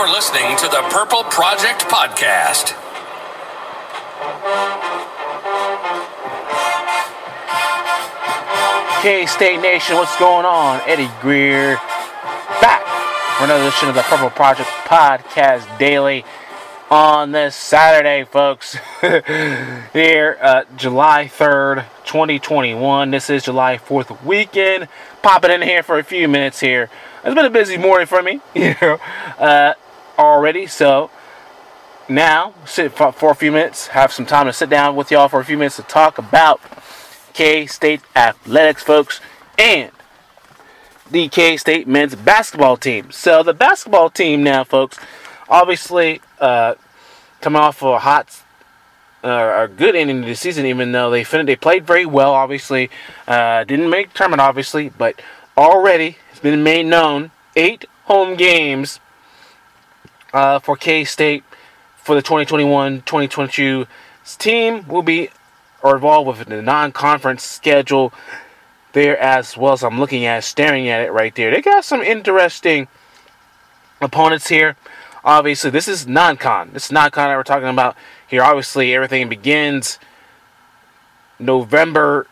You're listening to the Purple Project Podcast. K-State Nation, what's going on? Eddie Greer back for another edition of the Purple Project Podcast Daily on this Saturday, folks. Here, July 3rd, 2021. This is July 4th weekend. Popping in here for a few minutes here. It's been a busy morning for me, already. So now, sit for a few minutes, have some time to sit down with y'all for a few minutes to talk about K-State athletics, folks, and the K-State men's basketball team. So the basketball team now, folks, obviously coming off of a good ending of the season, even though they played very well, obviously. Didn't make the tournament, obviously, but already it's been made known 8 home games for K-State for the 2021-2022 team will be involved with the non-conference schedule there as well. So I'm looking at, staring at it right there. They got some interesting opponents here. Obviously, this is non-con. This is non-con that we're talking about here. Obviously, everything begins November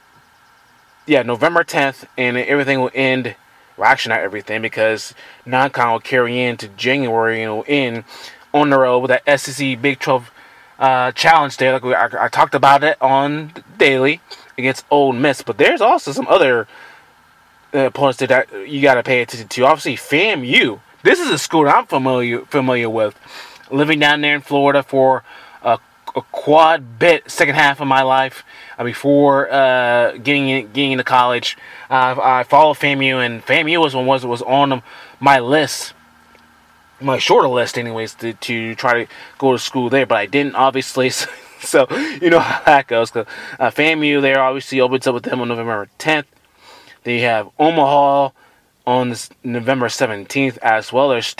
10th, and everything will end. Well, actually, not everything, because non-con will carry into January and will end on the road with that SEC Big 12 challenge there. Like I talked about it on the Daily against Ole Miss, but there's also some other opponents that you got to pay attention to. Obviously, FAMU. This is a school that I'm familiar with. Living down there in Florida for a quad bit second half of my life before getting into college. I followed FAMU, and FAMU was on my list. My shorter list, anyways, to try to go to school there, but I didn't, obviously. So you know how that goes. FAMU there obviously opens up with them on November 10th. They have Omaha on this November 17th as well. There's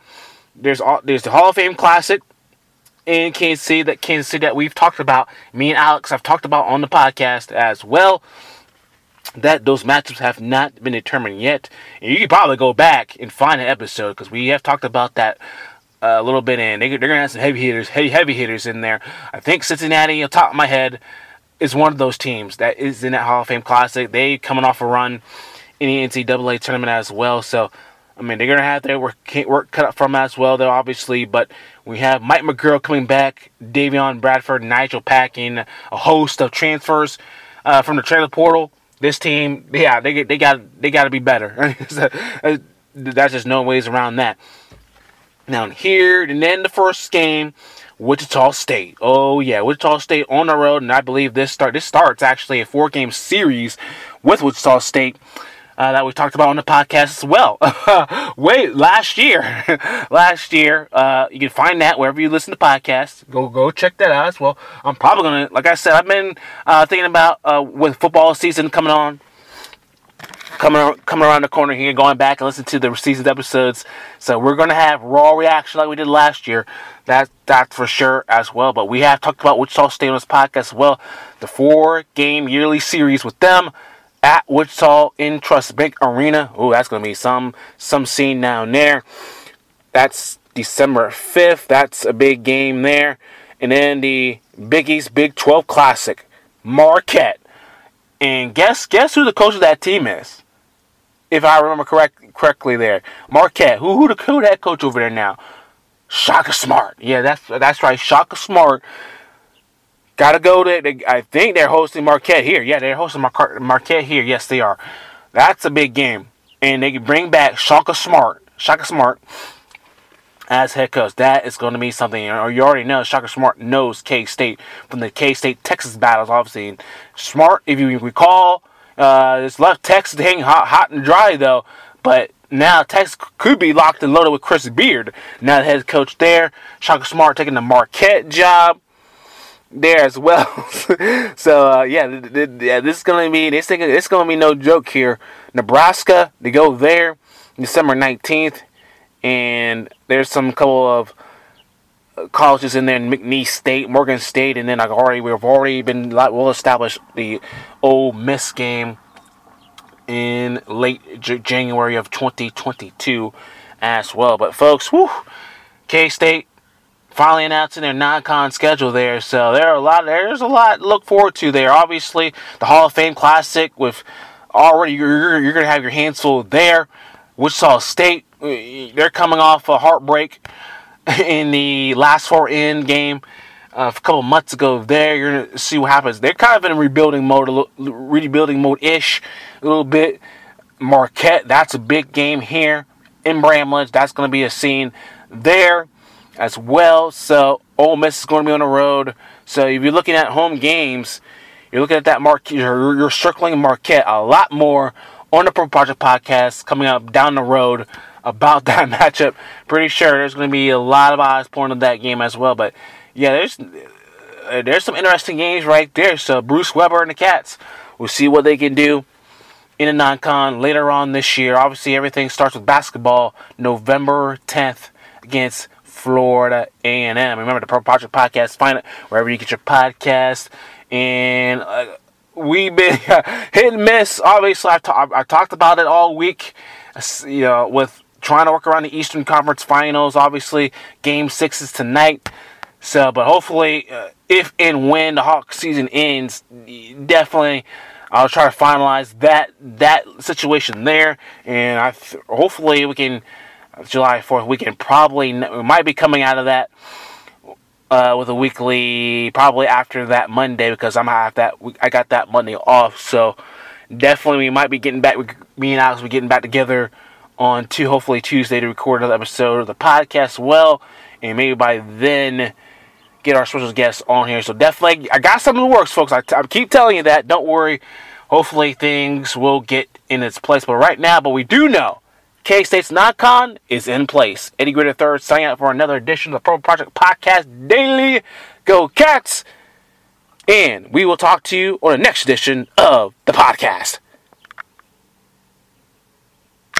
the Hall of Fame Classic in Kansas City that we've talked about. Me and Alex have talked about on the podcast as well. That those matchups have not been determined yet. And you can probably go back and find an episode, because we have talked about that a little bit, and they're gonna have some heavy hitters in there. I think Cincinnati, on top of my head, is one of those teams that is in that Hall of Fame Classic. They coming off a run in the NCAA tournament as well. So I mean, they're gonna have their work cut up from as well, though, obviously. But we have Mike McGurl coming back, Davion Bradford, Nigel Packing, a host of transfers from the transfer portal. This team, yeah, they got to be better. That's just no ways around that. Now here, and then the first game, Wichita State. Oh yeah, Wichita State on the road, and I believe this starts actually a 4-game series with Wichita State that we talked about on the podcast as well. Last year, you can find that wherever you listen to podcasts. Go check that out as well. I'm probably gonna, like I said, I've been thinking about with football season coming around the corner here, going back and listen to the season's episodes. So we're gonna have raw reaction like we did last year. That's for sure as well. But we have talked about Wichita State on this podcast as well. The 4-game yearly series with them at Wichita in Trust Bank Arena. Oh, that's going to be some scene down there. That's December 5th. That's a big game there. And then the Big East Big 12 Classic, Marquette. And guess who the coach of that team is? If I remember correctly there. Marquette. Who the head coach over there now? Shaka Smart. Yeah, that's right. Shaka Smart. Gotta go there. I think they're hosting Marquette here. Yeah, they're hosting Marquette here. Yes, they are. That's a big game. And they can bring back Shaka Smart as head coach. That is going to be something. Or you already know Shaka Smart knows K-State from the K-State Texas battles, obviously. And Smart, if you recall, it's left Texas hanging hot and dry, though. But now Texas could be locked and loaded with Chris Beard. Now the head coach there. Shaka Smart taking the Marquette job there as well. So this is gonna be. They think it's gonna be no joke here. Nebraska, they go there December 19th, and there's some couple of colleges in there in McNeese State, Morgan State, and then we've already been well established the Ole Miss game in late January of 2022 as well. But folks, K-State finally announcing their non-con schedule there, so there's a lot to look forward to there. Obviously, the Hall of Fame Classic with already you're going to have your hands full there. Wichita State, they're coming off a heartbreak in the last four in game a couple months ago. There, you're going to see what happens. They're kind of in rebuilding mode-ish a little bit. Marquette, that's a big game here in Bramlage. That's going to be a scene there as well. So Ole Miss is going to be on the road. So if you're looking at home games, you're looking at that Marquette. You're circling Marquette a lot more on the Purple Project podcast coming up down the road about that matchup. Pretty sure there's going to be a lot of eyes pouring on that game as well. But yeah, there's some interesting games right there. So Bruce Weber and the Cats, we'll see what they can do in a non-con later on this year. Obviously, everything starts with basketball November 10th against Florida A&M. Remember, the Purple Project podcast, find it wherever you get your podcast. And we've been hit and miss. Obviously, I talked about it all week, with trying to work around the Eastern Conference Finals. Obviously, Game 6 is tonight. So, but hopefully, if and when the Hawk season ends, definitely I'll try to finalize that situation there. And hopefully we can, July 4th, we might be coming out of that with a weekly, probably after that Monday, because I got that Monday off. So definitely we might be getting back, me and Alex, we're getting back together on hopefully Tuesday to record another episode of the podcast and maybe by then get our special guests on here. So definitely, I got some in the works, folks. I keep telling you that. Don't worry. Hopefully things will get in its place. But we do know K-State's non-con is in place. Eddie Gritter III signing out for another edition of the Purple Project Podcast Daily. Go Cats! And we will talk to you on the next edition of the podcast.